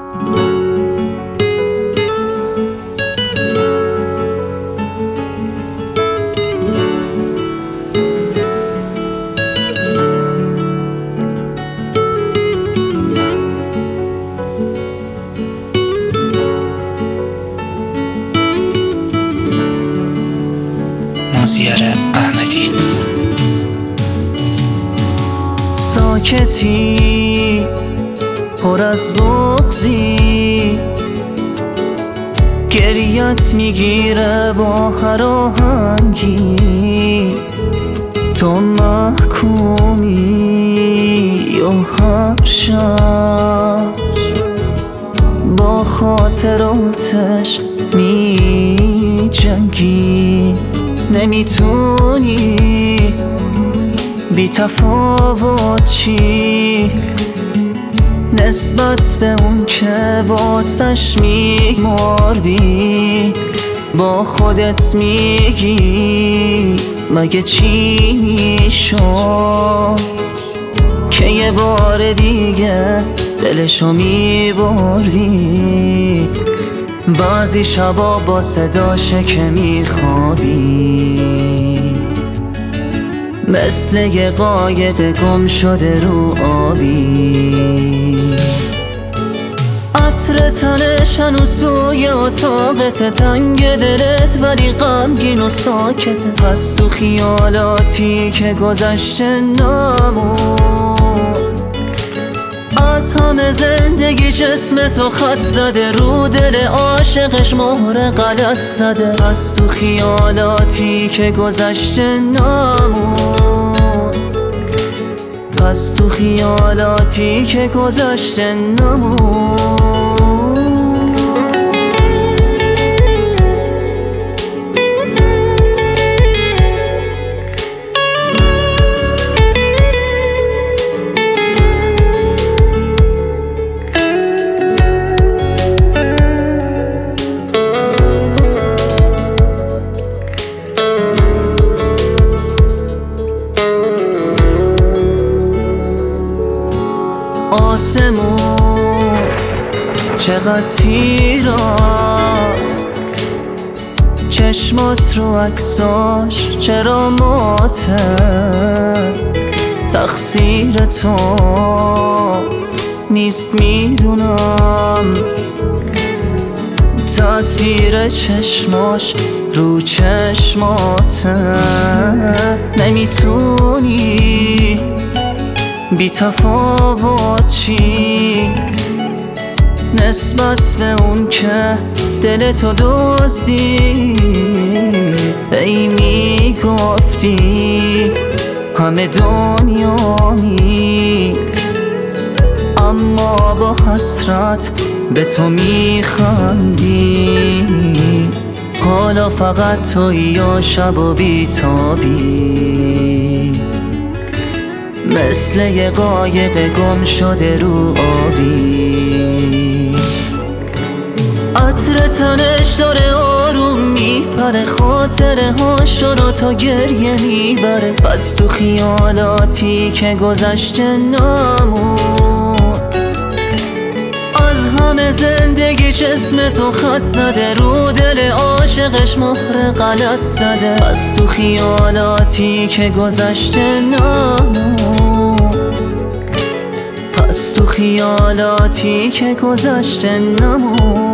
مازیار احمدی. ساکتی پر از بغضی، گریت میگیره با هر آهنگی، تو محکومی و هر شب با خاطراتش می جنگی، نمیتونی بی تفاوت چی نسبت به اون که واسش میمردی. با خودت میگی مگه چی میشد که یه بار دیگه دلشو میبردی. بعضی شبا با صداشه که میخوابی، مثل یه قایق گم شده رو آبی. عطر تنش هنوز توی اتاقت، تنگ دلت ولی غمگین و ساکته. پس تو خیالاتی که گذشته نمون، از همه زندگی جسم تو خط زده، رو دل عاشقش مهر غلط زده. پس تو خیالاتی که گذشته نمون، پس تو خیالاتی که گذشته نمون. آسمون چقدر تیراست، چشمات رو عکساش چرا ماته. تقصیر تو نیست میدونم، تأثیر چشماش رو چشماته. نمیتونی بی تفاوت چی نسبت به اون که دلتو دزدی. ای میگفتی همه دنیامی، اما با حسرت به تو میخندی. حالا فقط توی یا شب و بیتابی، مثل یه قایق گم شده رو آبی. عطر تنش داره آروم میپره، خاطره هاش رو تا گریه میبره. پس تو خیالاتی که گذشته نمون، از همه زندگی جسم تو خط زده، رو دل عاشقش مهر غلط زده. پس تو خیالاتی که گذشته نمون، پس تو خیالاتی که گذشته نمون.